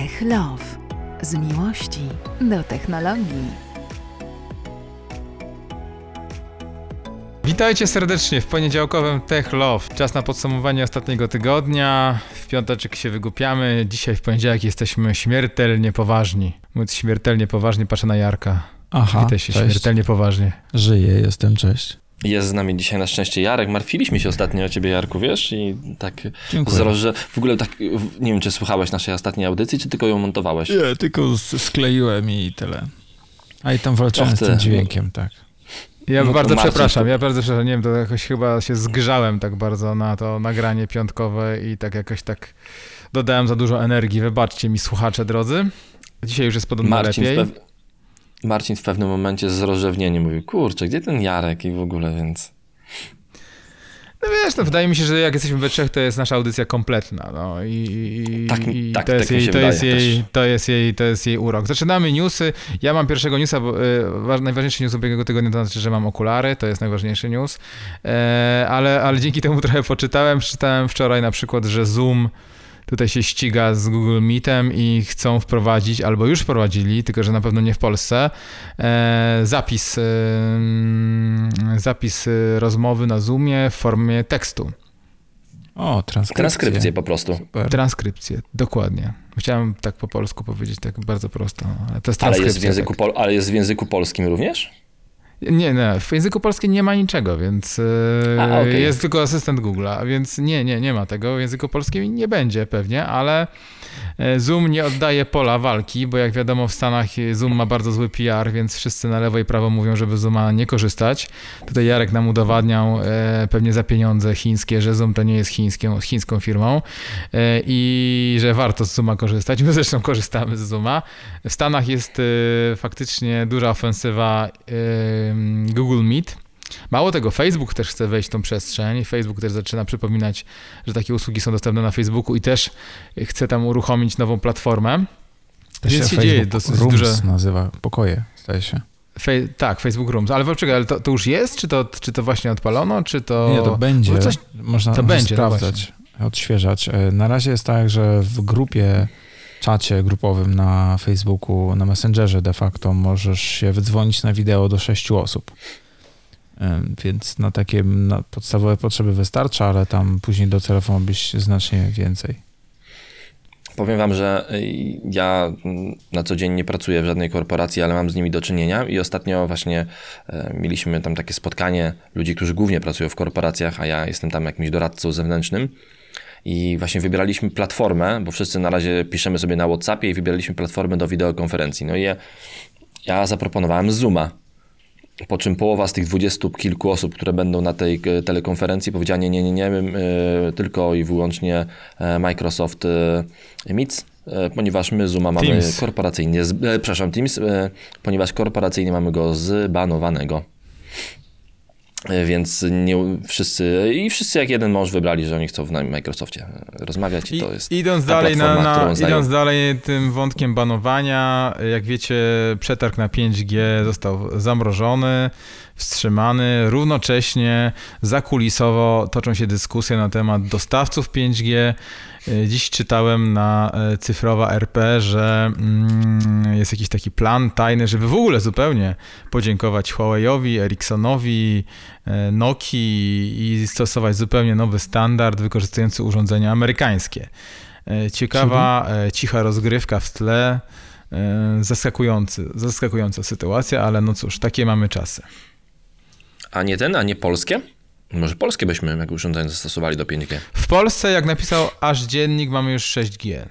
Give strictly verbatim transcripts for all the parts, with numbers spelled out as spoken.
Tech Love. Z miłości do technologii. Witajcie serdecznie w poniedziałkowym Tech Love. Czas na podsumowanie ostatniego tygodnia. W piąteczek się wygłupiamy. Dzisiaj w poniedziałek jesteśmy śmiertelnie poważni. Mówiąc śmiertelnie poważnie, patrzę na Jarka. Aha, Witaj się cześć. śmiertelnie poważnie. Żyję, jestem, cześć. Jest z nami dzisiaj na szczęście Jarek. Martwiliśmy się ostatnio o ciebie, Jarku, wiesz? I tak Dziękuję. zroz, że w ogóle tak, nie wiem, czy słuchałeś naszej ostatniej audycji, czy tylko ją montowałeś? Nie, tylko s- skleiłem i tyle. A i tam walczyłem Och z ty. tym dźwiękiem, tak. Ja No to bardzo Marcin, przepraszam, to- ja bardzo przepraszam, nie wiem, to jakoś chyba się zgrzałem tak bardzo na to nagranie piątkowe i tak jakoś tak dodałem za dużo energii. Wybaczcie mi, słuchacze drodzy. Dzisiaj już jest podobno Marcin w, lepiej. pew... Marcin w pewnym momencie z rozrzewnieniem mówił, kurczę, gdzie ten Jarek i w ogóle, więc... No wiesz, no wydaje mi się, że jak jesteśmy we trzech, to jest nasza audycja kompletna, no i, i, Tak mi- i tak- to, jest tak mi jej, się to, jest wydaje jej, też. to, jest jej, to jest jej urok. Zaczynamy newsy. Ja mam pierwszego newsa, bo y, wa- najważniejszy news ubiegłego tygodnia to znaczy, że mam okulary, to jest najważniejszy news, e, ale, ale dzięki temu trochę poczytałem. Przeczytałem wczoraj na przykład, że Zoom tutaj się ściga z Google Meetem i chcą wprowadzić, albo już wprowadzili, tylko że na pewno nie w Polsce, e, zapis, e, zapis e, rozmowy na Zoomie w formie tekstu. O, transkrypcja. Transkrypcję po prostu. Super. Transkrypcję, dokładnie. Chciałem tak po polsku powiedzieć, tak bardzo prosto, ale to jest Ale transkrypcja. jest, w języku tak. pol... Ale jest w języku polskim również? Nie, nie, w języku polskim nie ma niczego, więc e, A, okej. jest tylko asystent Google'a, więc nie, nie, nie ma tego. W języku polskim nie będzie pewnie, ale e, Zoom nie oddaje pola walki, bo jak wiadomo w Stanach Zoom ma bardzo zły P R, więc wszyscy na lewo i prawo mówią, żeby z Zooma nie korzystać. Tutaj Jarek nam udowadniał e, pewnie za pieniądze chińskie, że Zoom to nie jest chińską, chińską firmą e, i że warto z Zooma korzystać. My zresztą korzystamy z Zooma. W Stanach jest e, faktycznie duża ofensywa e, Google Meet. Mało tego, Facebook też chce wejść w tą przestrzeń. Facebook też zaczyna przypominać, że takie usługi są dostępne na Facebooku i też chce tam uruchomić nową platformę. To Więc się Facebook dzieje dosyć Rooms dużo. nazywa, pokoje, zdaje się. Fej- tak, Facebook Rooms. Ale poczekaj, ale to, to już jest? Czy to, czy to właśnie odpalono? Czy to... Nie, to będzie, bo coś... można, to można będzie, no sprawdzać, odświeżać. E, Na razie jest tak, że w grupie, czacie grupowym na Facebooku, na Messengerze de facto możesz się wydzwonić na wideo do sześciu osób. E, Więc na takie na podstawowe potrzeby wystarcza, ale tam później docelowo ma być znacznie więcej. Powiem wam, że y, ja mm, na co dzień nie pracuję w żadnej korporacji, ale mam z nimi do czynienia i ostatnio właśnie e, mieliśmy tam takie spotkanie ludzi, którzy głównie pracują w korporacjach, a ja jestem tam jakimś doradcą zewnętrznym i właśnie wybieraliśmy platformę, bo wszyscy na razie piszemy sobie na WhatsAppie i wybieraliśmy platformę do wideokonferencji. No i ja, ja zaproponowałem Zooma. Po czym połowa z tych dwudziestu kilku osób, które będą na tej e, telekonferencji, powiedziała nie, nie, nie, nie, my, e, tylko i wyłącznie e, Microsoft e, Meets, e, ponieważ my Zooma mamy Teams. korporacyjnie, z, e, przepraszam, Teams, e, ponieważ korporacyjnie mamy go zbanowanego. E, Więc nie wszyscy, i wszyscy jak jeden mąż wybrali, że oni chcą w Microsoftie rozmawiać i, I, to jest idąc ta dalej, na, platforma, na, którą znają. idąc dalej tym wątkiem banowania, jak wiecie, przetarg na pięć G został zamrożony, wstrzymany. Równocześnie zakulisowo toczą się dyskusje na temat dostawców pięć G. Dziś czytałem na Cyfrowa R P, że mm, jest jakiś taki plan tajny, żeby w ogóle zupełnie podziękować Huawei'owi, Ericssonowi, e, Nokii i stosować zupełnie nowy standard wykorzystujący urządzenia amerykańskie. E, Ciekawa, e, cicha rozgrywka w tle, e, zaskakujący, zaskakująca sytuacja, ale no cóż, takie mamy czasy. A nie ten, a nie polskie? Może polskie byśmy jak urządzenie zastosowali do pięć G. W Polsce, jak napisał aż dziennik, mamy już sześć G.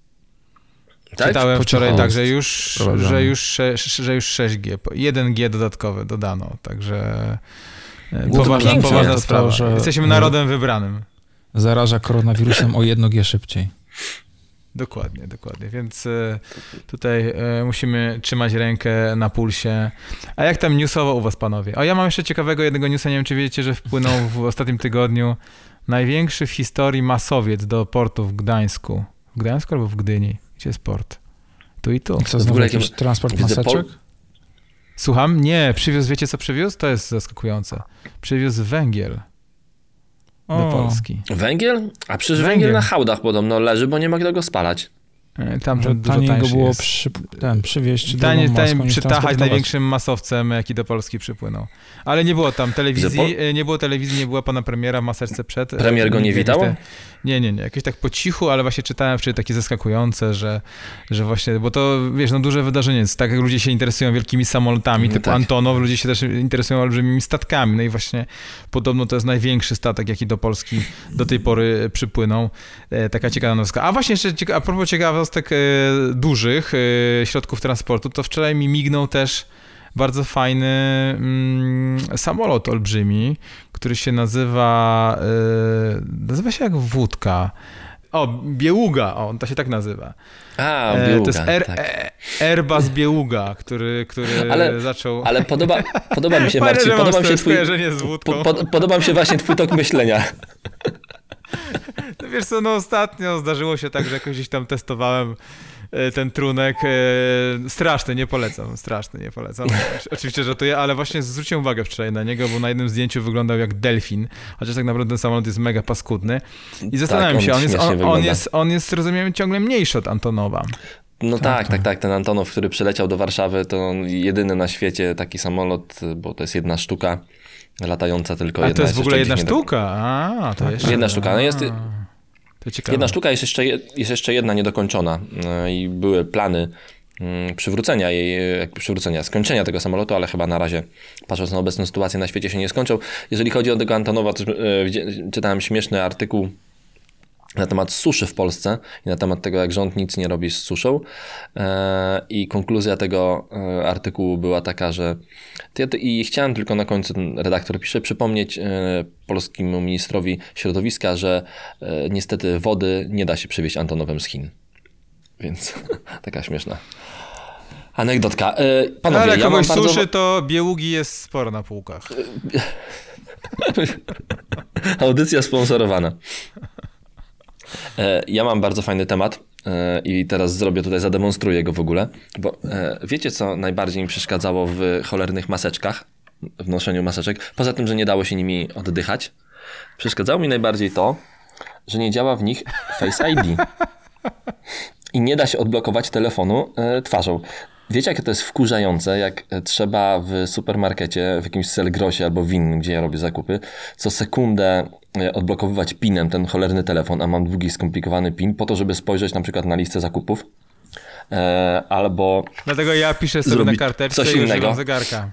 Tak? Czytałem Po wczoraj cichu tak, jest że już, wprowadzane. że, już, sze- że już sześć G, po- jeden G dodatkowe dodano, także e, to poważna, pięknie. poważna To, sprawa. że- Jesteśmy narodem wybranym. Zaraża koronawirusem o jedno G szybciej. Dokładnie, dokładnie, więc e, tutaj e, musimy trzymać rękę na pulsie. A jak tam newsowo u was, panowie? A ja mam jeszcze ciekawego jednego newsa, nie wiem, czy wiecie, że wpłynął w ostatnim tygodniu największy w historii masowiec do portu w Gdańsku. W Gdańsku albo w Gdyni? Gdzie jest port? Tu i tu. Co, w znowu ogóle jakiś jakie- transport widzę maseczek? pol- Słucham? Nie, przywiózł, wiecie co przywiózł? To jest zaskakujące. Przywiózł węgiel do O. Polski. Węgiel? A przecież Węgiel. węgiel na hałdach podobno leży, bo nie mogę go spalać. Tam Że dużo taniej go tańszy było jest. przy, ten, przywieźć Taniej, drogą taniej morską niż przytachać transportować. największym masowcem, jaki do Polski przypłynął. Ale nie było tam telewizji, Że nie było telewizji, nie była pana premiera w maseczce przed. Premier go nie Jakieś witał? Te, nie, nie, nie. Jakieś tak po cichu, ale właśnie czytałem wczoraj takie zaskakujące, że, że właśnie, bo to, wiesz, no duże wydarzenie jest. Tak jak ludzie się interesują wielkimi samolotami, No typu tak. Antonow, ludzie się też interesują olbrzymimi statkami. No i właśnie podobno to jest największy statek, jaki do Polski do tej pory przypłynął. E, taka ciekawostka. A właśnie jeszcze cieka- a propos ciekawostek e, dużych e, środków transportu, to wczoraj mi mignął też bardzo fajny mm, samolot olbrzymi, który się nazywa, e, nazywa się jak wódka. O, Bieługa, o, to się tak nazywa. A, E, Biługa, to jest Air, tak. e, Airbus Bieługa, który, który Ale- zaczął... Ale podoba, podoba mi się, Fajne, Marcin, że mam podoba mi się swoje twój... skojarzenie z wódką. Po, po, podoba mi się właśnie twój tok myślenia. No wiesz co, no ostatnio zdarzyło się tak, że jakoś gdzieś tam testowałem e, ten trunek. E, straszny, nie polecam, straszny, nie polecam. Oczywiście, że to ja, ale właśnie zwróciłem uwagę wczoraj na niego, bo na jednym zdjęciu wyglądał jak delfin, chociaż tak naprawdę ten samolot jest mega paskudny. I zastanawiam on się, on jest, śmiesznie on, on, wygląda. jest, on jest, rozumiem, ciągle mniejszy od Antonowa. No Tak, tak, tak. tak, tak. Ten Antonow, który przyleciał do Warszawy, to on jedyny na świecie taki samolot, bo to jest jedna sztuka latająca tylko A jedna. to jest w ogóle jeszcze jedna gdzieś nie do- sztuka? A, to Tak, jeszcze... Jedna sztuka, no jest- A, to ciekawe. Jedna sztuka, jest jeszcze, je- jest jeszcze jedna niedokończona e, i były plany mm, przywrócenia jej, jakby przywrócenia, skończenia tego samolotu, ale chyba na razie, patrząc na obecną sytuację na świecie, się nie skończył. Jeżeli chodzi o tego Antonowa, to e, widzi- czytałem śmieszny artykuł na temat suszy w Polsce i na temat tego, jak rząd nic nie robi z suszą. E, I konkluzja tego e, artykułu była taka, że i chciałem tylko na końcu, ten redaktor pisze, przypomnieć e, polskiemu ministrowi środowiska, że e, niestety wody nie da się przywieźć Antonowem z Chin. Więc taka śmieszna anegdotka. E, panowie, Ale ja mam kogoś bardzo... suszy, to Bieługi jest sporo na półkach. Audycja sponsorowana. E, Ja mam bardzo fajny temat e, i teraz zrobię tutaj, zademonstruję go w ogóle, bo e, wiecie, co najbardziej mi przeszkadzało w cholernych maseczkach, w noszeniu maseczek, poza tym, że nie dało się nimi oddychać, przeszkadzało mi najbardziej to, że nie działa w nich Face I D i nie da się odblokować telefonu e, twarzą. Wiecie, jakie to jest wkurzające, jak e, trzeba w supermarkecie, w jakimś Selgrosie albo w innym, gdzie ja robię zakupy, co sekundę e, odblokowywać pinem ten cholerny telefon, a mam długi, skomplikowany pin, po to, żeby spojrzeć na przykład na listę zakupów, e, albo... Dlatego ja piszę sobie Zrobić na karteczce coś i innego. używam zegarka.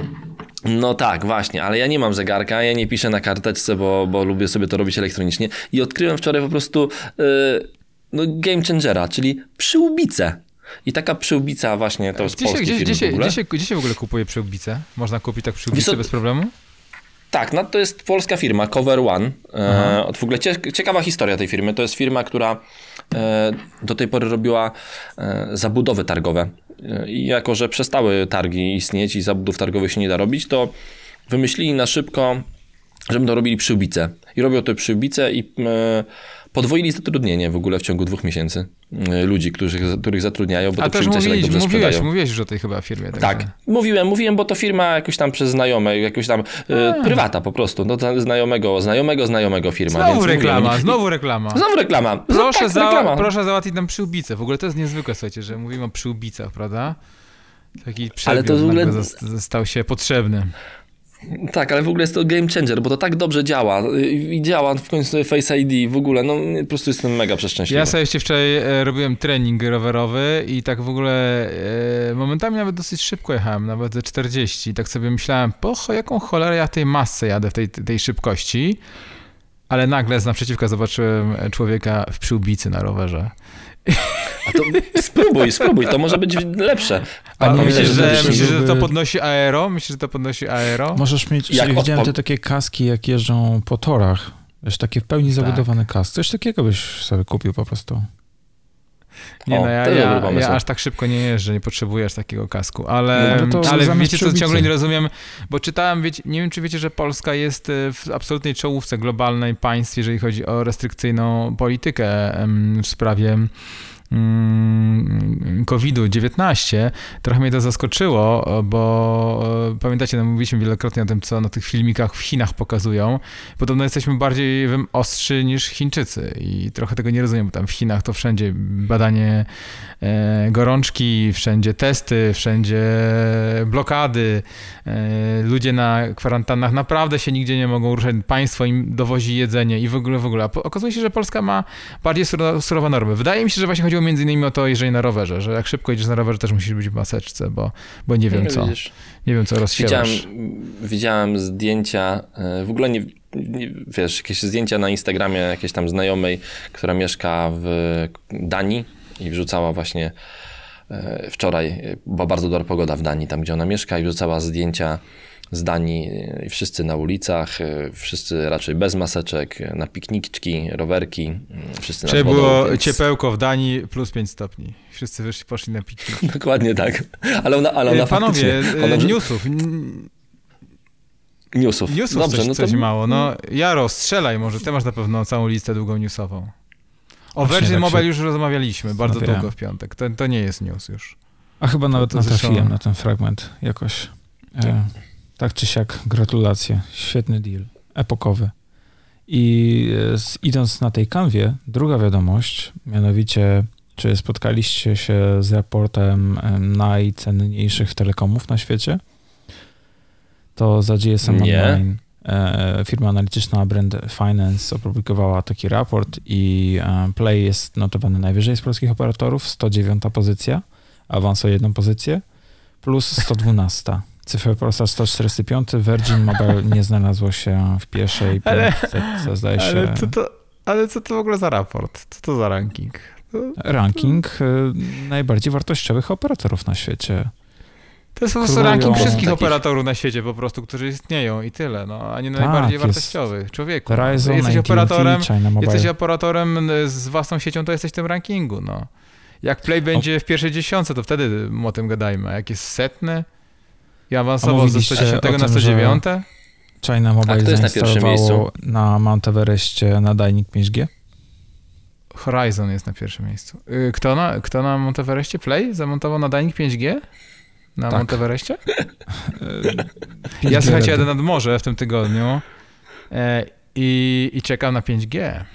No tak, właśnie, ale ja nie mam zegarka, ja nie piszę na karteczce, bo, bo lubię sobie to robić elektronicznie i odkryłem wczoraj po prostu e, no, game changera, czyli przyłbicę. I taka przyłbica właśnie, to jest Gdzie się, polskiej gdzie, firmy gdzie, się, w ogóle. gdzie, się, gdzie się w ogóle kupuje przyłbicę? Można kupić tak Wiesz przyłbicę co- bez problemu? Tak, no to jest polska firma, Cover One. E, w ogóle cie, ciekawa historia tej firmy. To jest firma, która e, do tej pory robiła e, zabudowy targowe. E, I jako, że przestały targi istnieć i zabudów targowych się nie da robić, to wymyślili na szybko, że będą robili przyłbice. I robią te przyłbice i e, podwoili zatrudnienie w ogóle w ciągu dwóch miesięcy e, ludzi, których, których zatrudniają, bo A te też przyłbice się tak mówiłeś, dobrze mówiłeś, sprzedają. mówiłeś już o tej chyba firmie. także- Tak, mówiłem, mówiłem, bo to firma jakoś tam przez znajome, jakoś tam e, prywata po prostu, no to znajomego, znajomego, znajomego firma. Znowu więc reklama, mówiłem, znowu reklama. Znowu reklama. Proszę, tak, za, reklama. proszę załatwić nam przyłbicę. W ogóle to jest niezwykłe, słuchajcie, że mówimy o przyłbicach, prawda? Taki Ale przedmiot to w ogóle- nagle zas- stał się potrzebny. Tak, ale w ogóle jest to game changer, bo to tak dobrze działa i działa w końcu Face I D w ogóle, no po prostu jestem mega przeszczęśliwy. Ja sobie jeszcze wczoraj e, robiłem trening rowerowy i tak w ogóle e, momentami nawet dosyć szybko jechałem, nawet ze czterdzieści. I tak sobie myślałem, po cho- jaką cholerę ja tej masce jadę w tej, tej szybkości, ale nagle z naprzeciwka zobaczyłem człowieka w przyłbicy na rowerze. A to spróbuj, spróbuj, to może być lepsze. A nie myślisz, myślę, że, że myślisz, że to byłby- podnosi aero? Myślisz, że to podnosi aero? Możesz mieć, Jak jak widziałem odpal- te takie kaski, jak jeżdżą po torach. Wiesz, takie w pełni zabudowany kask. Coś takiego byś sobie kupił po prostu. Nie, O, no ja, to dobry ja, pomysł. ja aż tak szybko nie jeżdżę, nie potrzebujesz takiego kasku, ale, No, to ale zamiast wiecie co, przyłbicy. ciągle nie rozumiem, bo czytałem, wiecie, nie wiem czy wiecie, że Polska jest e, w absolutnej czołówce globalnej państw, jeżeli chodzi o restrykcyjną politykę em, w sprawie kowid dziewiętnaście, trochę mnie to zaskoczyło, bo e, pamiętacie, no, mówiliśmy wielokrotnie o tym, co na tych filmikach w Chinach pokazują. Podobno jesteśmy bardziej wiem, ostrzy niż Chińczycy i trochę tego nie rozumiem, bo tam w Chinach to wszędzie badanie e, gorączki, wszędzie testy, wszędzie blokady, e, ludzie na kwarantannach naprawdę się nigdzie nie mogą ruszać, państwo im dowozi jedzenie i w ogóle, w ogóle. A okazuje się, że Polska ma bardziej surowe normy. Wydaje mi się, że właśnie chodziło między innymi o to, jeżeli na rowerze, że jak szybko jedziesz na rowerze, też musisz być w maseczce, bo, bo nie wiem no, co. Widzisz, nie wiem co rozsiewasz. Widziałem, widziałem zdjęcia, w ogóle nie, nie, wiesz, jakieś zdjęcia na Instagramie jakiejś tam znajomej, która mieszka w Danii i wrzucała właśnie wczoraj, była bardzo dobra pogoda w Danii, tam gdzie ona mieszka, i wrzucała zdjęcia z Danii i wszyscy na ulicach, wszyscy raczej bez maseczek, na pikniczki, rowerki, wszyscy Czyli nad wodą, było więc... ciepełko w Danii plus pięć stopni. Wszyscy wyszli, poszli na piknik. Dokładnie tak. Ale ona, ale ona Panowie, faktycznie... Ona... newsów. Newsów. Newsów Dobrze, coś, no to... coś mało. No, Jaro, strzelaj może. Ty masz na pewno całą listę długą newsową. O Właśnie Virgin tak Mobile się już rozmawialiśmy bardzo zastanawiałem. długo w piątek. To, to nie jest news już. A chyba nawet to zresztą- natrafiłem na ten fragment jakoś. E, tak czy siak, gratulacje. Świetny deal. Epokowy. I e, z, idąc na tej kanwie, druga wiadomość, mianowicie, czy spotkaliście się z raportem e, najcenniejszych telekomów na świecie? To za G S M Nie. Online e, firma analityczna Brand Finance opublikowała taki raport i e, Play jest notowany najwyżej z polskich operatorów, sto dziewiąta pozycja, awans o jedną pozycję, plus sto dwunasta. Cyfry Polsat sto czterdzieści pięć, Virgin Mobile nie znalazło się w pierwszej Ale- pięćsetce, zdaje się. Ale co to, ale co to w ogóle za raport? Co to za ranking? To, Ranking y, najbardziej wartościowych operatorów na świecie. to jest po prostu Królują ranking wszystkich takich- operatorów na świecie po prostu, którzy istnieją i tyle, no, a nie Tak, najbardziej jest wartościowych. Człowieku, no. Verizon, jesteś A T and T, operatorem, China Mobile. jesteś operatorem z własną siecią, to jesteś w tym rankingu, no. Jak Play będzie w pierwszej dziesiątce, to wtedy o tym gadajmy. A jak jest setny i awansował ze mówiliście sto dziesiątego o na tym, sto dziewiąte? China A Mobile kto jest na pierwszym zainstalowało na Mount Everestie nadajnik pięć G. Horizon jest na pierwszym miejscu. Y, Kto na, kto na Mount Everestie? Play? Zamontował nadajnik pięć G? Na Tak. Mount Everestie? pięć Ja G słuchajcie, ready. jadę nad morze w tym tygodniu e, i, i czekam na pięć G.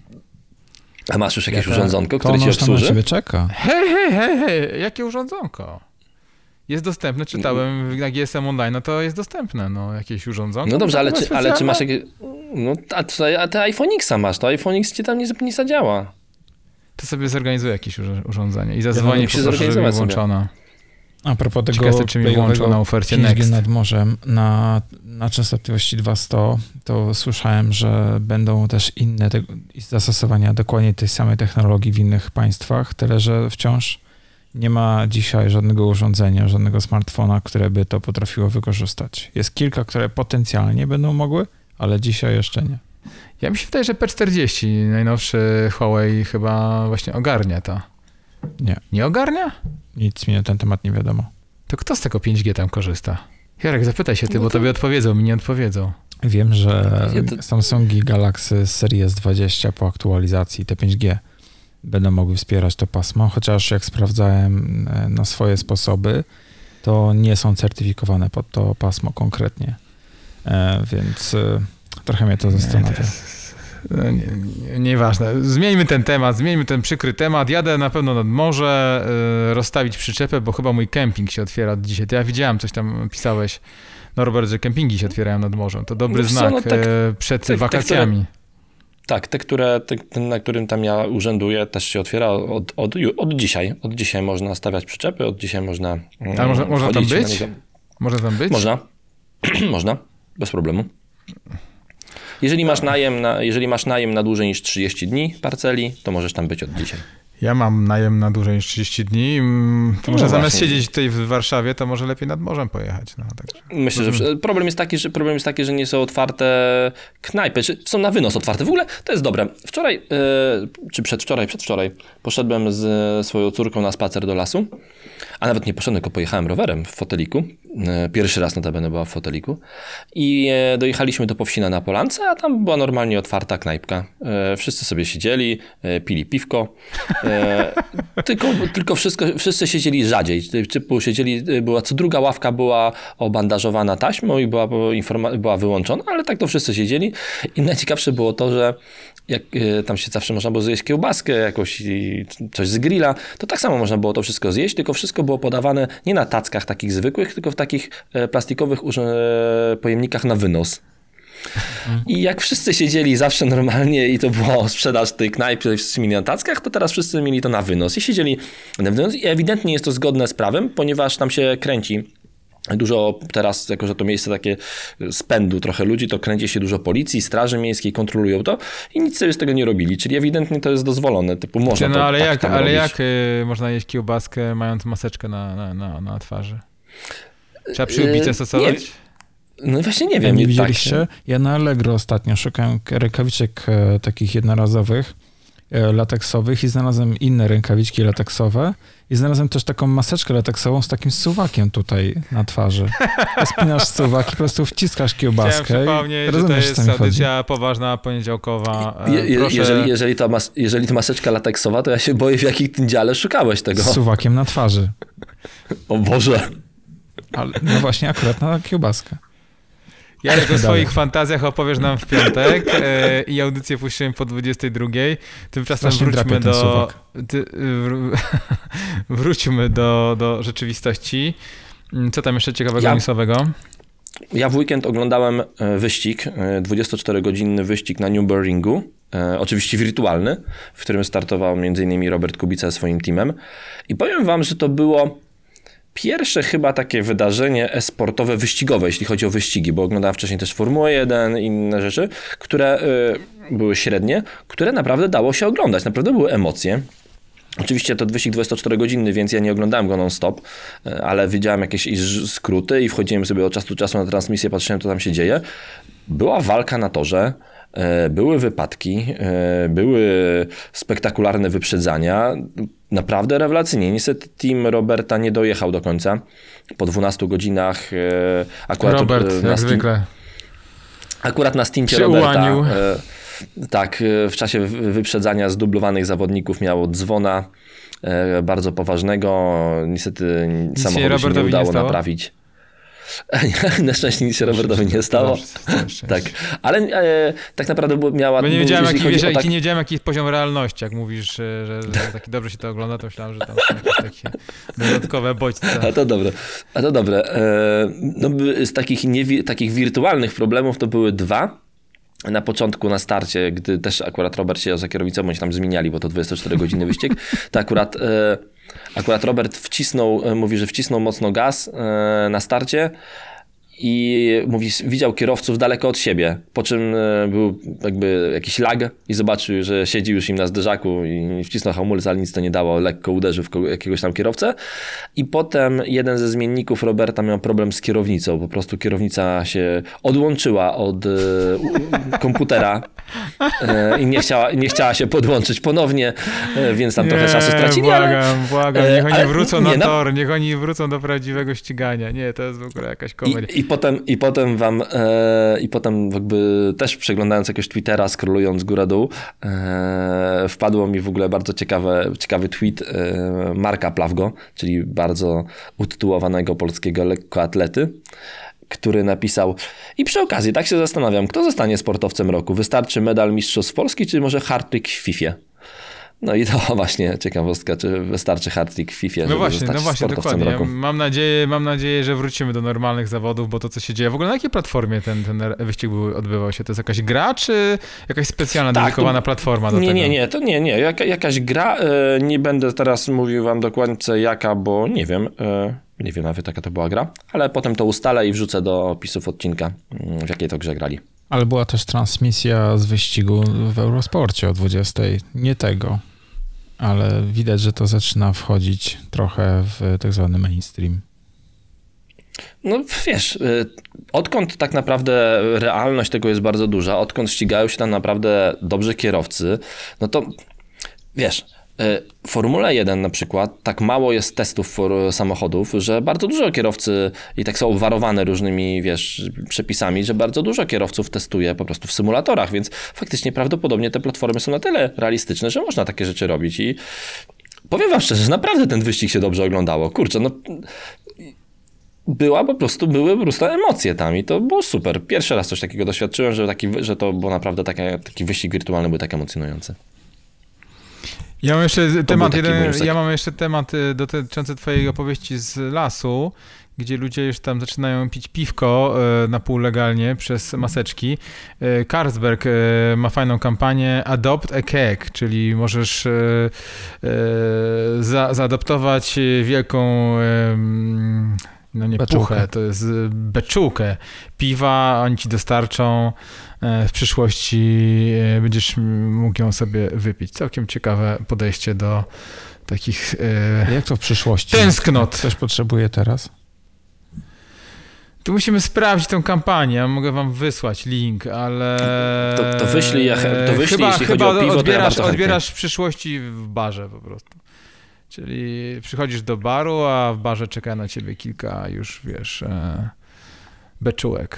A masz już jakieś Ja ta- urządzonko, To które ci ono już tam na obsłuży? ciebie czeka. Hej, hej, hej, hej, jakie urządzonko? Jest dostępne, czytałem na G S M Online, no to jest dostępne, no jakieś urządzonko. No dobrze, ale to czy, chyba ale czy masz specjalne? jakieś... No, a, tutaj- a ty iPhone X masz, to iPhone X ci tam nie, nie zadziała. To sobie zorganizuję jakieś urze- urządzenie i zadzwonię, mogę po się prostu, żeby mi zorganizować sobie. włączona. A propos tego Ciekawe jestem, czy mi playowego włączą na ofercie pięć G Next. nad morzem na, na częstotliwości dwieście sto, to słyszałem, że będą też inne te, zastosowania dokładnie tej samej technologii w innych państwach, tyle że wciąż nie ma dzisiaj żadnego urządzenia, żadnego smartfona, które by to potrafiło wykorzystać. Jest kilka, które potencjalnie będą mogły, ale dzisiaj jeszcze nie. Ja mi się wydaje, że P czterdzieści, najnowszy Huawei, chyba właśnie ogarnia to. Nie. Nie ogarnia? Nic mi na ten temat nie wiadomo. To kto z tego pięć G tam korzysta? Jarek, zapytaj się ty, No bo to- tobie odpowiedzą, mi nie odpowiedzą. Wiem, że Ja to- Samsungi Galaxy z serii S dwadzieścia po aktualizacji te pięć G będą mogły wspierać to pasmo, chociaż jak sprawdzałem e, na swoje sposoby, to nie są certyfikowane pod to pasmo konkretnie. E, więc e, trochę mnie to zastanawia. No, nie, nie, nieważne. Zmieńmy ten temat, zmieńmy ten przykry temat. Jadę na pewno nad morze, y, rozstawić przyczepę, bo chyba mój kemping się otwiera od dzisiaj. To ja widziałem, coś tam pisałeś, Norbert, że kempingi się otwierają nad morzem. To dobry No co, znak no tak- y, przed tak- tak, wakacjami. Tak, te, które, te, ten, na którym tam ja urzęduję, też się otwiera od, od, ju- od dzisiaj. Od dzisiaj można stawiać przyczepy, od dzisiaj można mm, Ale można- można tam wchodzić na być? niego. Może tam być? Można. Można, bez problemu. Jeżeli masz, najem na, jeżeli masz najem na dłużej niż trzydzieści dni parceli, to możesz tam być od dzisiaj. Ja mam najem na dłużej niż trzydzieści dni. mm, To No może zamiast właśnie. siedzieć tutaj w Warszawie, to może lepiej nad morzem pojechać. No, także. Myślę, że przy- problem jest taki, że problem jest taki, że nie są otwarte knajpy, czy są na wynos otwarte. W ogóle to jest dobre. Wczoraj, yy, czy przedwczoraj, przedwczoraj poszedłem z swoją córką na spacer do lasu, a nawet nie poszedłem, tylko pojechałem rowerem w foteliku Pierwszy raz notabene była w foteliku. I dojechaliśmy do Powsina na Polance, a tam była normalnie otwarta knajpka. Wszyscy sobie siedzieli, pili piwko. Tylko, tylko wszystko, wszyscy siedzieli rzadziej. Typu siedzieli, była, co druga ławka była obandażowana taśmą i była, informa- była wyłączona, ale tak to wszyscy siedzieli. I najciekawsze było to, że jak tam się zawsze można było zjeść kiełbaskę, jakoś coś z grilla, to tak samo można było to wszystko zjeść, tylko wszystko było podawane nie na tackach takich zwykłych, tylko w takich plastikowych pojemnikach na wynos. I jak wszyscy siedzieli zawsze normalnie i to była sprzedaż tej knajpy, wszyscy mieli na tackach, to teraz wszyscy mieli to na wynos. I siedzieli na wynos i ewidentnie jest to zgodne z prawem, ponieważ tam się kręci dużo teraz, jako że to miejsce takie spędu trochę ludzi, to kręci się dużo policji, straży miejskiej, kontrolują to i nic sobie z tego nie robili, czyli ewidentnie to jest dozwolone, typu można no, to ale tak jak, tam ale robić. jak y, można jeść kiełbaskę mając maseczkę na, na, na, na twarzy? Trzeba przyłbicę Yy, stosować? Nie, no właśnie nie Nie, wiem. nie tak. widzieliście? Ja na Allegro ostatnio szukałem rękawiczek e, takich jednorazowych, e, lateksowych i znalazłem inne rękawiczki lateksowe i znalazłem też taką maseczkę lateksową z takim suwakiem tutaj na twarzy. Spinasz suwak i po prostu wciskasz Chciałem kiełbaskę przypomnieć, i że to rozumiesz, jest co mi chodzi. audycja poważna, poniedziałkowa. Je, je, Proszę... jeżeli, jeżeli, to mas, jeżeli to maseczka lateksowa, to ja się boję, w jakim tym dziale szukałeś tego. Z suwakiem na twarzy. O Boże. Ale, no właśnie, akurat na kiełbaskę. Jarek, o Dalej. swoich fantazjach opowiesz nam w piątek e, i audycję puścimy po dwudziestej drugiej. Tymczasem Strasznie wróćmy drapie ten do, suwak. ty, wr, wróćmy do, do rzeczywistości. Co tam jeszcze ciekawego, Ja- newsowego? Ja w weekend oglądałem e, wyścig, e, dwudziestoczterogodzinny wyścig na Nürburgringu, e, oczywiście wirtualny, w którym startował między innymi Robert Kubica ze swoim teamem. I powiem wam, że to było pierwsze chyba takie wydarzenie e-sportowe, wyścigowe, jeśli chodzi o wyścigi, bo oglądałem wcześniej też Formułę jeden i inne rzeczy, które y, były średnie, które naprawdę dało się oglądać, naprawdę były emocje. Oczywiście to wyścig dwudziestoczterogodzinny, więc ja nie oglądałem go non-stop, y, ale widziałem jakieś i skróty i wchodziłem sobie od czasu do czasu na transmisję, patrzyłem, co tam się dzieje. Była walka na torze, y, były wypadki, y, były spektakularne wyprzedzania. Naprawdę rewelacyjnie. Niestety team Roberta nie dojechał do końca. Po dwunastu godzinach e, akurat Robert, e, jak na zwykle. Akurat na stincie Się Roberta ułanił. e, tak, e, w czasie wy- wyprzedzania zdublowanych zawodników miało dzwona e, bardzo poważnego. Niestety się samochodu się nie Robertowi nie udało stało? naprawić. Na szczęście nic się Robertowi nie stało. Dobrze, całe szczęście. Tak, ale e, tak naprawdę było- miała... Bo nie wiedziałem, jeżeli jaki, chodzi wiesz, o jaki tak- nie wiedziałem, jaki jest poziom realności. Jak mówisz, że, że, że taki dobrze się to ogląda, to myślałem, że tam są jakieś takie dodatkowe bodźce. A to dobre, a to dobre. E, no, by- z takich, nie, takich wirtualnych problemów to były dwa. Na początku, na starcie, gdy też akurat Robert siedział za kierownicą, oni się tam zmieniali, bo to dwudziestoczterogodzinny wyścig, to akurat, e, akurat Robert wcisnął, e, mówi, że wcisnął mocno gaz e, na starcie i mówi, widział kierowców daleko od siebie, po czym e, był jakby jakiś lag i zobaczył, że siedzi już im na zderzaku i wcisnął hamulec, ale nic to nie dało, lekko uderzył w ko- jakiegoś tam kierowcę i potem jeden ze zmienników Roberta miał problem z kierownicą, po prostu kierownica się odłączyła od e, u- komputera e, i nie chciała, nie chciała się podłączyć ponownie, e, więc tam trochę czasu stracili, ale błagam, błagam, e, niech oni ale wrócą nie, na no- tor, niech oni wrócą do prawdziwego ścigania. Nie, to jest w ogóle jakaś komedia. I, i, potem, I potem wam, e, i potem jakby też przeglądając jakiegoś Twittera, scrollując góra-dół, e, wpadło mi w ogóle bardzo ciekawe, ciekawy tweet e, Marka Plawgo, czyli bardzo utytułowanego polskiego lekkoatlety, który napisał: i przy okazji tak się zastanawiam, kto zostanie sportowcem roku? Wystarczy medal Mistrzostw Polski, czy może hat-trick w Fifie? No i to właśnie ciekawostka, czy wystarczy hat-trick w Fifie, No żeby właśnie, zostać no właśnie, sportowcem dokładnie. roku. Mam nadzieję, mam nadzieję, że wrócimy do normalnych zawodów, bo to, co się dzieje. W ogóle na jakiej platformie ten, ten wyścig był, odbywał się? To jest jakaś gra, czy jakaś specjalna, Tak, dedykowana to- platforma do nie, tego? Nie, nie, to nie, nie. Jaka, jakaś gra, e, nie będę teraz mówił wam dokładnie jaka, bo nie wiem, e, nie wiem nawet jaka to była gra, ale potem to ustalę i wrzucę do opisów odcinka, mm, w jakiej to grze grali. Ale była też transmisja z wyścigu w Eurosporcie o dwudziestej. Nie tego, ale widać, że to zaczyna wchodzić trochę w tak zwany mainstream. No wiesz, y, odkąd tak naprawdę realność tego jest bardzo duża, odkąd ścigają się tam naprawdę dobrzy kierowcy, no to wiesz, W Formule jeden na przykład tak mało jest testów for samochodów, że bardzo dużo kierowcy i tak są obwarowane różnymi, wiesz, przepisami, że bardzo dużo kierowców testuje po prostu w symulatorach, więc faktycznie prawdopodobnie te platformy są na tyle realistyczne, że można takie rzeczy robić i powiem wam szczerze, że naprawdę ten wyścig się dobrze oglądało. Kurczę, no była po prostu, były po prostu emocje tam i to było super. Pierwszy raz coś takiego doświadczyłem, że, taki, że to było naprawdę takie, taki wyścig wirtualny był tak emocjonujący. Ja mam jeszcze temat, taki jeden, wniosek. ja mam jeszcze temat y, dotyczący twojej opowieści z lasu, gdzie ludzie już tam zaczynają pić piwko y, na pół legalnie przez maseczki. Y, Carlsberg y, ma fajną kampanię Adopt a Keg, czyli możesz y, y, za, zaadoptować wielką y, no nie Beczułkę. puchę, to jest beczułkę piwa, oni ci dostarczą. W przyszłości będziesz mógł ją sobie wypić. Całkiem ciekawe podejście do takich e, Jak to w przyszłości? tęsknot. Ktoś potrzebuje teraz? Tu musimy sprawdzić tę kampanię. Ja mogę wam wysłać link, ale... To, to wyślij, ja, to wyślij chyba, jeśli chyba chodzi o piwo, odbierasz, to ja bardzo odbierasz w przyszłości w barze po prostu. Czyli przychodzisz do baru, a w barze czeka na ciebie kilka już, wiesz, e, beczułek.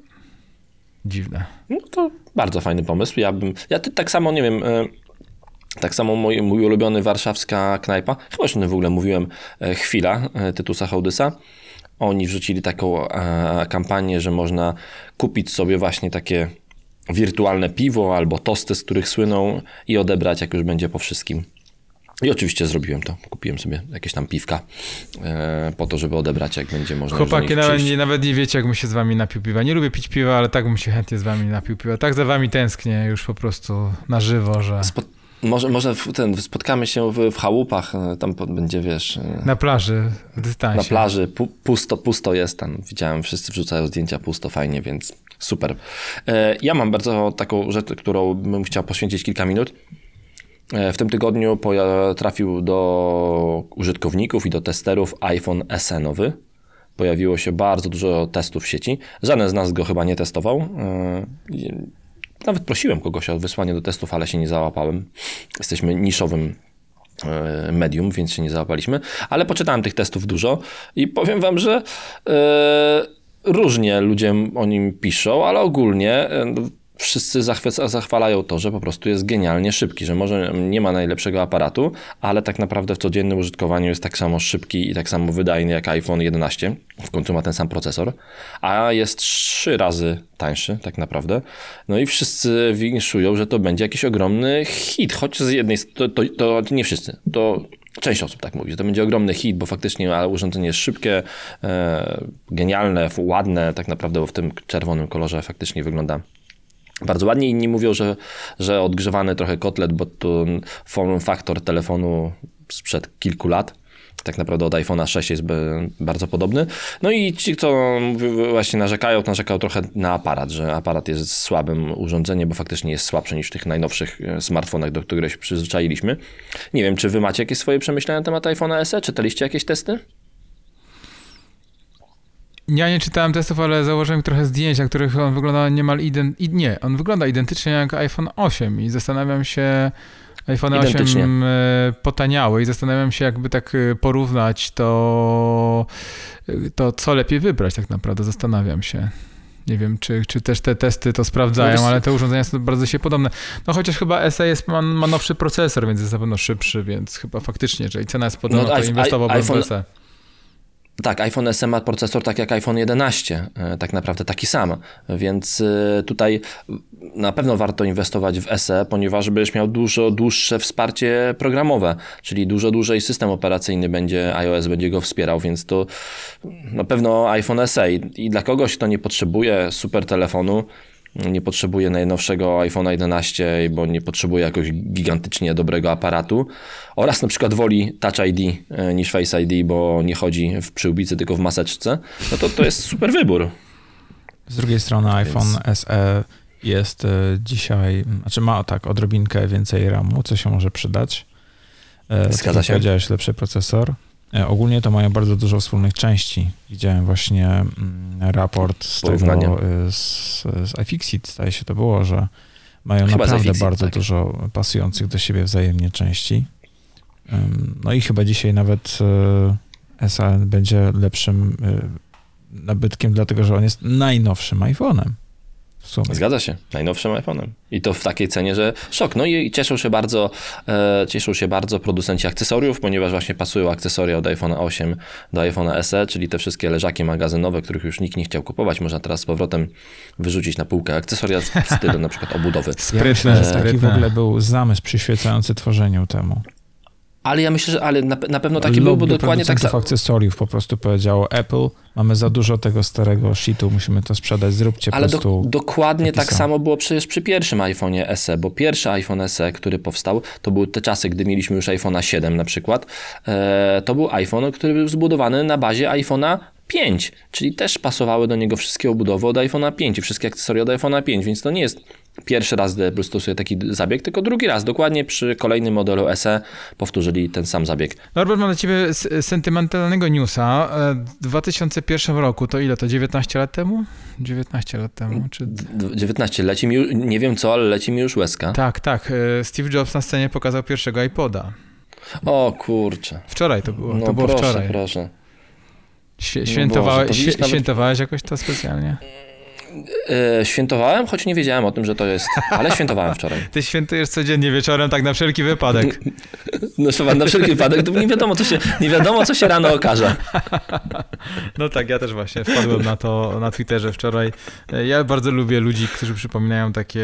Dziwne. No to bardzo fajny pomysł. Ja bym, ja ty, tak samo, nie wiem, e, tak samo mój, mój ulubiony warszawska knajpa, chyba już o tym w ogóle mówiłem, e, Chwila, e, Tytusa Hołdysa. Oni wrzucili taką e, kampanię, że można kupić sobie właśnie takie wirtualne piwo albo tosty, z których słyną i odebrać, jak już będzie po wszystkim. I oczywiście zrobiłem to. Kupiłem sobie jakieś tam piwka e, po to, żeby odebrać, jak będzie można. Chłopaki, nawet przyjść. nie, nawet nie wiecie, jak bym się z wami napił piwa. Nie lubię pić piwa, ale tak bym się chętnie z wami napił piwa. Tak za wami tęsknię już po prostu na żywo, że... Spo, może może w ten, spotkamy się w, w chałupach, e, tam po- będzie, wiesz... e, Na plaży, w dystansie. Na plaży, pu, pusto, pusto jest tam. Widziałem, wszyscy wrzucają zdjęcia pusto, fajnie, więc super. E, ja mam bardzo taką rzecz, którą bym chciał poświęcić kilka minut. E, w tym tygodniu poja- trafił do użytkowników i do testerów iPhone S E nowy. Pojawiło się bardzo dużo testów w sieci. Żaden z nas go chyba nie testował. E, i nawet prosiłem kogoś o wysłanie do testów, ale się nie załapałem. Jesteśmy niszowym medium, więc się nie załapaliśmy, ale poczytałem tych testów dużo i powiem wam, że e, różnie ludzie o nim piszą, ale ogólnie e, wszyscy zachwyca, zachwalają to, że po prostu jest genialnie szybki, że może nie ma najlepszego aparatu, ale tak naprawdę w codziennym użytkowaniu jest tak samo szybki i tak samo wydajny jak iPhone jedenaście, w końcu ma ten sam procesor, a jest trzy razy tańszy tak naprawdę. No i wszyscy winszują, że to będzie jakiś ogromny hit, choć z jednej strony to, to, to nie wszyscy, to część osób tak mówi, że to będzie ogromny hit, bo faktycznie ale urządzenie jest szybkie, e, genialne, ładne, tak naprawdę, bo w tym czerwonym kolorze faktycznie wygląda bardzo ładnie. Inni mówią, że, że odgrzewany trochę kotlet, bo to form factor telefonu sprzed kilku lat. Tak naprawdę od iPhone'a sześć jest bardzo podobny. No i ci, co właśnie narzekają, to narzekają trochę na aparat, że aparat jest słabym urządzeniem, bo faktycznie jest słabszy niż w tych najnowszych smartfonach, do których się przyzwyczailiśmy. Nie wiem, czy wy macie jakieś swoje przemyślenia na temat iPhone'a S E? Czytaliście jakieś testy? Ja nie czytałem testów, ale założyłem trochę zdjęć, na których on wygląda niemal ident... Nie, on wygląda identycznie jak iPhone osiem i zastanawiam się, iPhone Identycznie. osiem e, potaniały i zastanawiam się, jakby tak e, porównać to, to co lepiej wybrać tak naprawdę, zastanawiam się. Nie wiem, czy, czy też te testy to sprawdzają, No wiesz- ale te urządzenia są bardzo się podobne. No chociaż chyba S E jest, ma, ma nowszy procesor, więc jest na pewno szybszy, więc chyba faktycznie, jeżeli cena jest podobna, No, to iPhone- inwestowałbym w iPhone- S E. Tak, iPhone S E ma procesor tak jak iPhone jedenaście, e, tak naprawdę taki sam, więc e, tutaj na pewno warto inwestować w S E, ponieważ będziesz miał dużo dłuższe wsparcie programowe, czyli dużo dłużej system operacyjny będzie, iOS będzie go wspierał, więc to na pewno iPhone S E i, i dla kogoś, kto nie potrzebuje super telefonu, nie potrzebuje najnowszego iPhone'a jedenaście, bo nie potrzebuje jakoś gigantycznie dobrego aparatu oraz na przykład woli Touch I D e, niż Face I D, bo nie chodzi w przyłbicy, tylko w maseczce, no to to jest super wybór. Z drugiej strony iPhone Więc- S E jest e, dzisiaj, znaczy ma tak odrobinkę więcej ramu, co się może przydać. E, tak Zgadza jak się. powiedziałeś, lepszy procesor. E, ogólnie to mają bardzo dużo wspólnych części. Widziałem właśnie mm, raport z Porównanie. tego, e, z, z iFixit, zdaje się to było, że mają Chyba z naprawdę iFixit, bardzo tak. dużo pasujących do siebie wzajemnie części. Ym, No i chyba dzisiaj nawet y, S E będzie lepszym y, nabytkiem, dlatego że on jest najnowszym iPhone'em. W sumie. Zgadza się, najnowszym iPhone'em. I to w takiej cenie, że szok. No i cieszą się bardzo, e, cieszą się bardzo producenci akcesoriów, ponieważ właśnie pasują akcesoria od iPhone'a osiem do iPhone'a S E, czyli te wszystkie leżaki magazynowe, których już nikt nie chciał kupować. Można teraz z powrotem wyrzucić na półkę akcesoria w stylu na przykład obudowy. Ja myślę, że taki w sprytne. ogóle był zamysł przyświecający tworzeniu temu. Ale ja myślę, że ale na, na pewno taki był, bo Lobby dokładnie tak producentów samo. akcesoriów po prostu powiedziało Apple, mamy za dużo tego starego shitu, musimy to sprzedać, zróbcie Ale po prostu... do, dokładnie taki tak sam. samo było przecież przy pierwszym iPhone'ie S E, bo pierwszy iPhone S E, który powstał, to były te czasy, gdy mieliśmy już iPhone'a siedem na przykład, e, to był iPhone, który był zbudowany na bazie iPhone'a pięć, czyli też pasowały do niego wszystkie obudowy od iPhone'a pięć i wszystkie akcesoria od iPhone'a pięć, więc to nie jest pierwszy raz, gdy Apple stosuje taki zabieg, tylko drugi raz, dokładnie przy kolejnym modelu S E powtórzyli ten sam zabieg. Norbert, mam dla ciebie s- sentymentalnego newsa. E, W dwa tysiące pierwszym roku, to ile to? dziewiętnaście lat temu? dziewiętnaście lat temu, czy... D- dziewiętnaście, leci mi, ju- nie wiem co, ale leci mi już łezka. Tak, tak. e, Steve Jobs na scenie pokazał pierwszego iPoda. O kurczę. Wczoraj to było, No to było proszę, wczoraj. proszę. Świe- No świętowały- Boże, to widzisz, świe- nawet- Świętowałeś jakoś to specjalnie? E, świętowałem, choć nie wiedziałem o tym, że to jest, ale świętowałem wczoraj. Ty świętujesz codziennie wieczorem, tak na wszelki wypadek. No to na wszelki wypadek, to nie wiadomo, co się, nie wiadomo, co się rano okaże. No tak, ja też właśnie wpadłem na to na Twitterze wczoraj. Ja bardzo lubię ludzi, którzy przypominają takie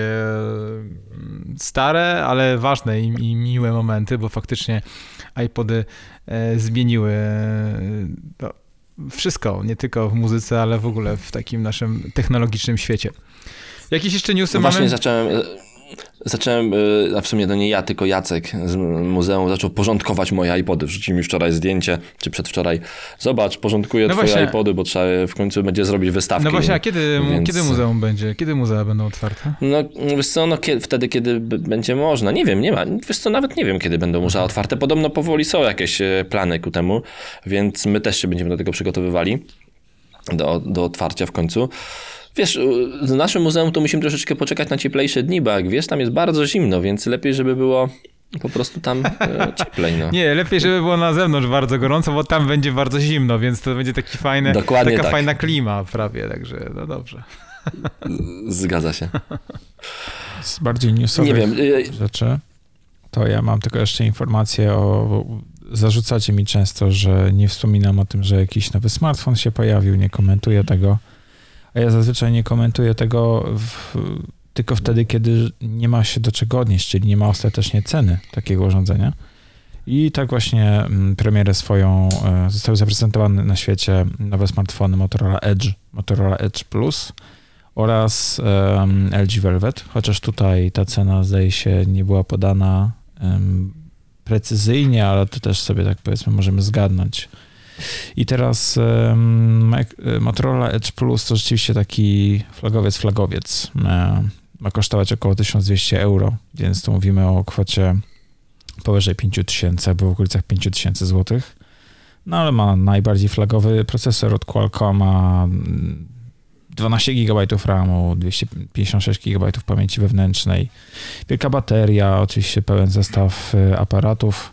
mm, stare, ale ważne i, i miłe momenty, bo faktycznie iPody e, zmieniły e, no, wszystko, nie tylko w muzyce, ale w ogóle w takim naszym technologicznym świecie. Jakieś jeszcze newsy No mamy? właśnie zacząłem, e, zacząłem, e, a w sumie to nie ja, tylko Jacek z muzeum zaczął porządkować moje iPody. Wrzucił mi wczoraj zdjęcie, czy przedwczoraj. Zobacz, porządkuję No twoje właśnie. iPody, bo trzeba w końcu będzie zrobić wystawkę. No właśnie, a kiedy, Więc- kiedy muzeum będzie? Kiedy muzea będą otwarte? No wiesz co, no kie- wtedy, kiedy b- będzie można. Nie wiem, nie ma. Wiesz co, nawet nie wiem, kiedy będą muzea otwarte. Podobno powoli są jakieś e, plany ku temu, więc my też się będziemy do tego przygotowywali, do, do otwarcia w końcu. Wiesz, w naszym muzeum to musimy troszeczkę poczekać na cieplejsze dni, bo jak wiesz, tam jest bardzo zimno, więc lepiej, żeby było po prostu tam e, cieplej. No. Nie, lepiej, żeby było na zewnątrz bardzo gorąco, bo tam będzie bardzo zimno, więc to będzie taki fajny, Dokładnie taka tak. fajna klima prawie, także no dobrze. Zgadza się. Z bardziej newsowych Nie wiem. e, rzeczy, to ja mam tylko jeszcze informację o... Zarzucacie mi często, że nie wspominam o tym, że jakiś nowy smartfon się pojawił, nie komentuję tego, a ja zazwyczaj nie komentuję tego w, tylko wtedy, kiedy nie ma się do czego odnieść, czyli nie ma ostatecznie ceny takiego urządzenia. I tak właśnie mm, premierę swoją e, zostały zaprezentowane na świecie nowe smartfony Motorola Edge, Motorola Edge Plus oraz em, L G Velvet, chociaż tutaj ta cena zdaje się nie była podana em, precyzyjnie, ale to też sobie tak powiedzmy możemy zgadnąć. I teraz um, Motorola Edge Plus to rzeczywiście taki flagowiec, flagowiec. E, ma kosztować około tysiąc dwieście euro, więc tu mówimy o kwocie powyżej pięć tysięcy, albo w okolicach pięć tysięcy złotych. No ale ma najbardziej flagowy procesor od Qualcomma, dwanaście gigabajtów ramu, dwieście pięćdziesiąt sześć gigabajtów pamięci wewnętrznej, wielka bateria, oczywiście pełen zestaw y, aparatów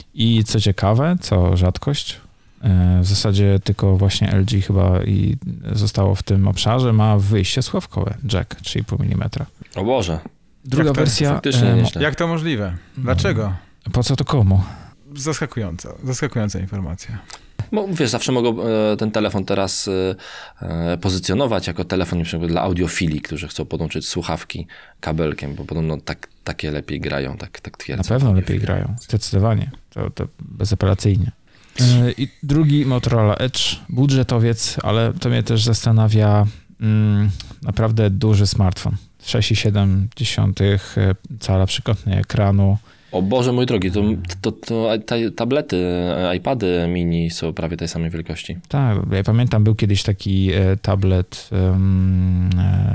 i co ciekawe, co rzadkość, y, w zasadzie tylko właśnie L G chyba i zostało w tym obszarze, ma wyjście słuchawkowe, jack trzy i pół milimetra. O Boże. Druga Jak to? wersja, Faktycznie y, nieźle. Jak to możliwe? Dlaczego? po co to komu? Zaskakująca, zaskakująca informacja. Bo wiesz, zawsze mogą e, ten telefon teraz e, e, pozycjonować jako telefon na przykład dla audiofili, którzy chcą podłączyć słuchawki kabelkiem, bo podobno tak, takie lepiej grają, tak, tak twierdzą. Na pewno lepiej grają, zdecydowanie, to, to bezapelacyjnie. Y, I drugi Motorola Edge, budżetowiec, ale to mnie też zastanawia, mm, naprawdę duży smartfon. sześć i siedem dziesiątych cala przekątny ekranu. O Boże mój drogi, to, to, to ta, tablety, iPady mini są prawie tej samej wielkości. Tak, ja pamiętam, był kiedyś taki e, tablet um,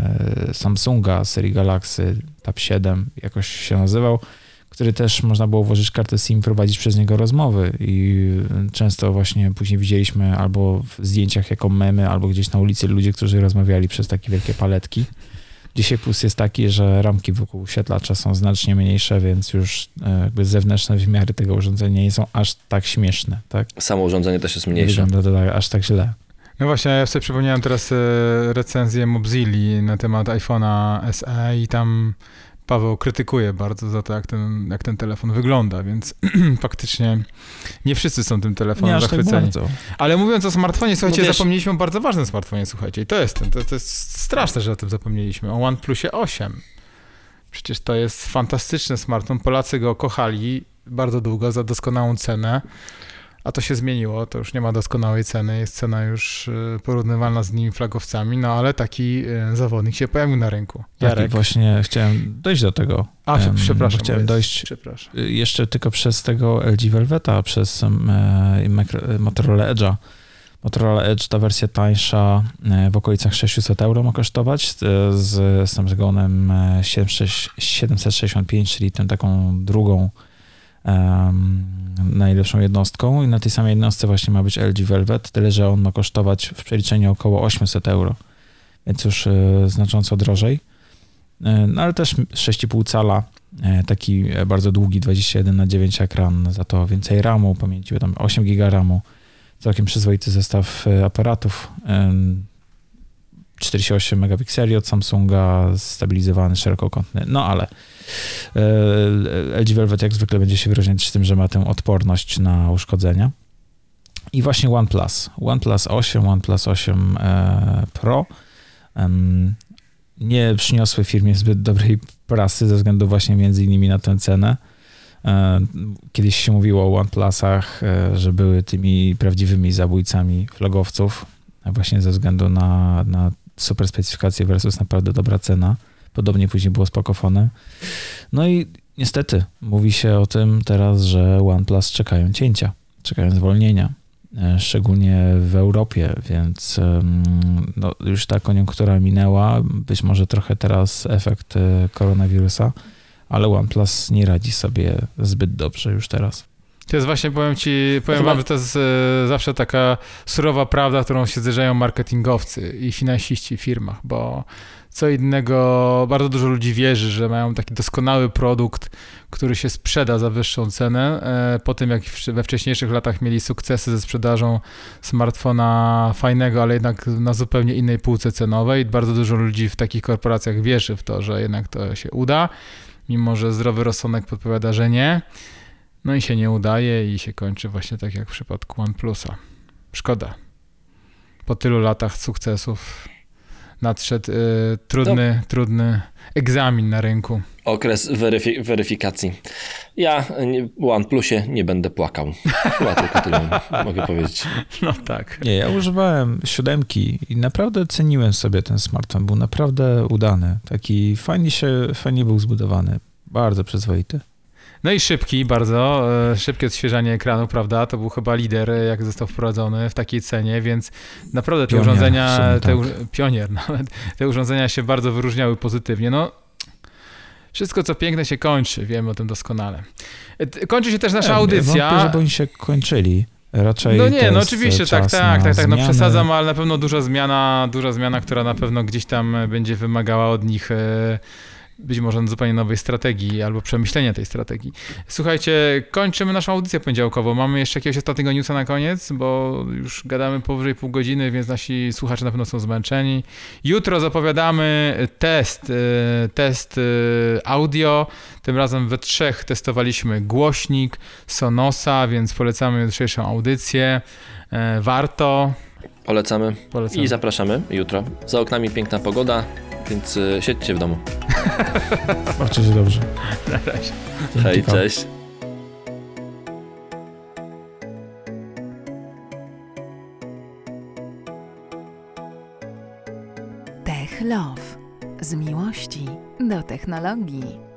e, Samsunga serii Galaxy Tab siedem, jakoś się nazywał, który też można było włożyć kartę SIM, prowadzić przez niego rozmowy i często właśnie później widzieliśmy albo w zdjęciach jako memy, albo gdzieś na ulicy ludzie, którzy rozmawiali przez takie wielkie paletki. Dzisiaj plus jest taki, że ramki wokół wyświetlacza są znacznie mniejsze, więc już e, jakby zewnętrzne wymiary tego urządzenia nie są aż tak śmieszne, tak? Samo urządzenie też jest Nie mniejsze. wygląda to tak, aż tak źle. No właśnie, ja sobie przypomniałem teraz e, recenzję Mobzilli na temat iPhone'a S E i tam Paweł krytykuje bardzo za to, jak ten, jak ten telefon wygląda, więc faktycznie nie wszyscy są tym telefonem Nie aż tak zachwyceni. bardzo. Ale mówiąc o smartfonie, słuchajcie, No wiesz- zapomnieliśmy o bardzo ważnym smartfonie, słuchajcie, i to jest ten, to, to jest straszne, że o tym zapomnieliśmy, o OnePlusie osiem. Przecież to jest fantastyczny smartfon, Polacy go kochali bardzo długo za doskonałą cenę, a to się zmieniło, to już nie ma doskonałej ceny, jest cena już y, porównywalna z innymi flagowcami, no ale taki y, zawodnik się pojawił na rynku. Tak, i Jarek. właśnie chciałem dojść do tego. A, Em, przepraszam. bo Chciałem bo jest- dojść Przepraszam. y, jeszcze tylko przez tego L G Velveta, przez em, e, Micro- Motorola Edge'a. Motorola Edge, ta wersja tańsza, e, w okolicach sześćset euro ma kosztować, z, z Snapdragonem e, siedemset sześćdziesiąt pięć, czyli tą taką drugą em, najlepszą jednostką i na tej samej jednostce właśnie ma być L G Velvet, tyle że on ma kosztować w przeliczeniu około osiemset euro, więc już e, znacząco drożej. E, no ale też sześć i pół cala, e, taki e, bardzo długi dwadzieścia jeden na dziewięć ekran, za to więcej ramu, pamięci, bo tam osiem giga ramu, całkiem przyzwoity zestaw e, aparatów, em, czterdzieści osiem megapikseli od Samsunga, stabilizowany, szerokokątny, no ale e, L G Velvet jak zwykle będzie się wyróżniać z tym, że ma tę odporność na uszkodzenia. I właśnie OnePlus. OnePlus osiem, OnePlus osiem e, Pro em, nie przyniosły firmie zbyt dobrej prasy ze względu właśnie między innymi na tę cenę. E, Kiedyś się mówiło o OnePlusach, e, że były tymi prawdziwymi zabójcami flagowców, a właśnie ze względu na, na super specyfikację versus naprawdę dobra cena. Podobnie później było z Pocofonem. No i niestety mówi się o tym teraz, że OnePlus czekają cięcia, czekają zwolnienia, e, szczególnie w Europie, więc em, no, już ta koniunktura minęła, być może trochę teraz efekt e, koronawirusa, ale OnePlus nie radzi sobie zbyt dobrze już teraz. To jest właśnie, powiem ci, powiem Chyba- wam, że to jest e, zawsze taka surowa prawda, którą się zderzają marketingowcy i finansiści w firmach, bo co innego, bardzo dużo ludzi wierzy, że mają taki doskonały produkt, który się sprzeda za wyższą cenę, e, po tym jak w- we wcześniejszych latach mieli sukcesy ze sprzedażą smartfona fajnego, ale jednak na zupełnie innej półce cenowej. Bardzo dużo ludzi w takich korporacjach wierzy w to, że jednak to się uda, mimo że zdrowy rozsądek podpowiada, że nie. No i się nie udaje i się kończy właśnie tak jak w przypadku OnePlusa. Szkoda. Po tylu latach sukcesów nadszedł y, trudny, trudny egzamin na rynku. Okres weryfi- weryfikacji. Ja nie, w OnePlusie nie będę płakał. Chyba tylko tyle mogę powiedzieć. No tak. Nie, ja używałem siódemki i naprawdę ceniłem sobie ten smartfon. Był naprawdę udany. Taki fajnie się, fajnie był zbudowany. Bardzo przyzwoity. No i szybki bardzo, e, szybkie odświeżanie ekranu, prawda? To był chyba lider, e, jak został wprowadzony w takiej cenie, więc naprawdę te Pionier, w urządzenia, sumie, te, tak. u- pionier nawet, te urządzenia się bardzo wyróżniały pozytywnie. No, wszystko co piękne się kończy, wiemy o tym doskonale. E, t- Kończy się też nasza Nie, audycja. Wątpię, żeby oni się kończyli. Raczej No to nie, no jest oczywiście, tak, czas tak, na tak, tak, no zmiany. przesadzam, ale na pewno duża zmiana, duża zmiana, która na pewno gdzieś tam będzie wymagała od nich e, być może zupełnie nowej strategii albo przemyślenia tej strategii. Słuchajcie, kończymy naszą audycję poniedziałkową. Mamy jeszcze jakiegoś ostatniego newsa na koniec, bo już gadamy powyżej pół godziny, więc nasi słuchacze na pewno są zmęczeni. Jutro zapowiadamy test, e, test e, audio. Tym razem we trzech testowaliśmy głośnik Sonosa, więc polecamy jutrzejszą audycję. E, Warto. Polecamy Polecamy. i zapraszamy jutro. Za oknami piękna pogoda, więc y, siedźcie w domu. Bawcie się dobrze. Na razie. Dzięki, Hej, pa. cześć. Tech Love. Z miłości do technologii.